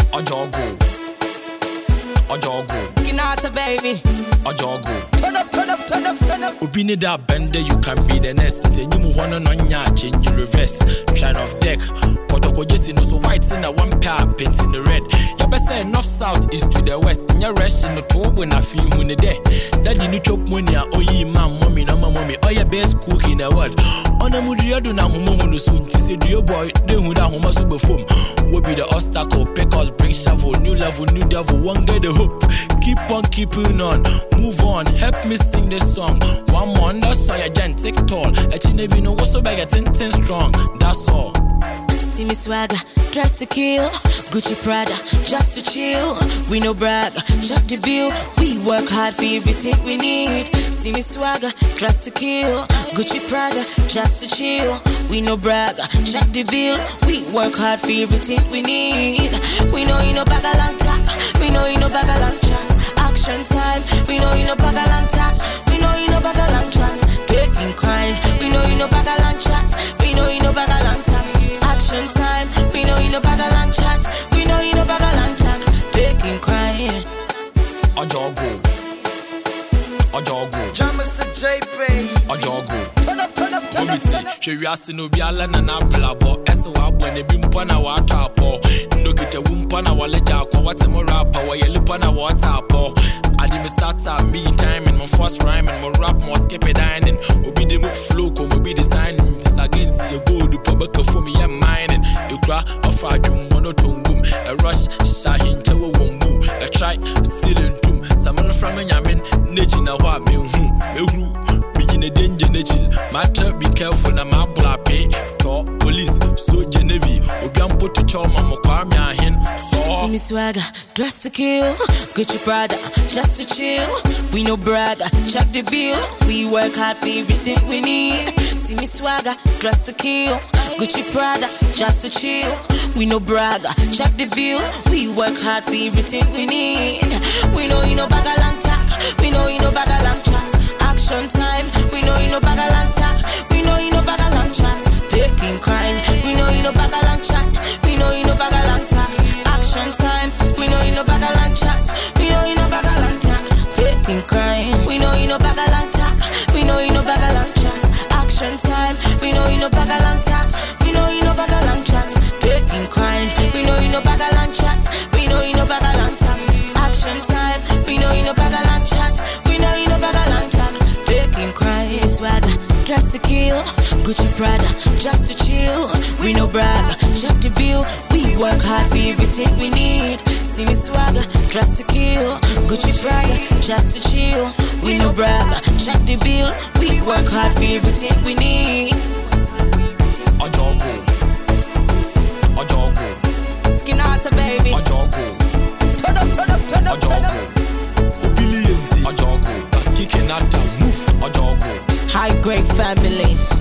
Ojogo. Kinata baby. Ojogo. Turn up. Ubini da bender, you can be the next. Then you move on ya, change your reverse. Shine off deck. Kotoko jesi no so white in a one pair, paint in the red. Ya best say north south east to the west. Nya rush in the toe when I feel when the day. Daddy you chop money, oh ye man, mommy, no mommy, oh your best cook in the world. On a mudiado na homo soon. She said, dear boy, they who da homo super foam. Will be the obstacle, because bring shovel, new level, new devil, one get the hope. Keep on keeping on, move on, help me sing this song. One more, that's so your gent, take tall. A chinny no was so big, a 10 strong, that's all. See me swagger, dress to kill. Gucci Prada, just to chill. We no brag, check the bill. We work hard for everything we need. See me swagger, dress to kill. Gucci Prada, just to chill. We no brag, check the bill. We work hard for everything we need. We know you no bag a long talk. We know you no bag a long chat. Action time. We know you no bag a long talk. We know you no bag a long chat. Getting crying. We know you no bag a long chat. We know you no bag a long talk. Action time. We know you no bag a long chat. We know you no bag a long talk. Getting crying. Ojogo. Mr. JP. Ojogo. Turn up. She yasi no be ala na na blabo. Ese wa bwene bimpa na wa tapo. No kite wumpa na wale jako. Wate mo rapper wa yelupa na wa tapo. Adi me starter, me timing, my first rhyming, my rap, my skip it dining. Obi de move flow, come obi designing. Tis against you go to public for me, I'm mining. You cry, a fire, monotone, a rush, shahin, tawa wumbu, a try, stealing tomb. Someone from a yamin, nejina wa me who. Begin a danger nature. Matter be careful na my blape. Talk police, so Genevieve. Obiam put to choma mokwamia hin. So see me swagger, dress to kill. Gucci Prada, just to chill. We no brag, check the bill. We work hard for everything we need. See me swagger, dress to kill. Gucci Prada, just to chill. We no brag, check the bill. We work hard for everything we need. We know you no bag a long talk. We know you no bag a long chat. Action time. We know you no bag a long talk. We know you no bag a long chat. Picking crying. We know you no bag a long chat. We know you no bag a long talk. Action time. We know you no bag a long chat. We know you no bag a long talk. Picking crying. We know you no bag a long talk. We know you no bag a long chat. Action time. We know you no bag a long talk. We know you no bag a long chat. Picking crying. We know you no bag a long chat. We know you no bag a long talk. Action time. We know you no bag a long chat. We know you no bag a long talk. Picking crying. Swagger, dress to kill. Gucci Prada, just to chill. We no brag, check the bill. We work hard for everything we need. See me swagger, dress to kill. Gucci Prada, just to chill. We no brag, check the bill. We work hard for everything we need. Ojogo. Skinata baby. Ojogo. Turn up. Ojogo. Kicking out the move. Ojogo. High grade family.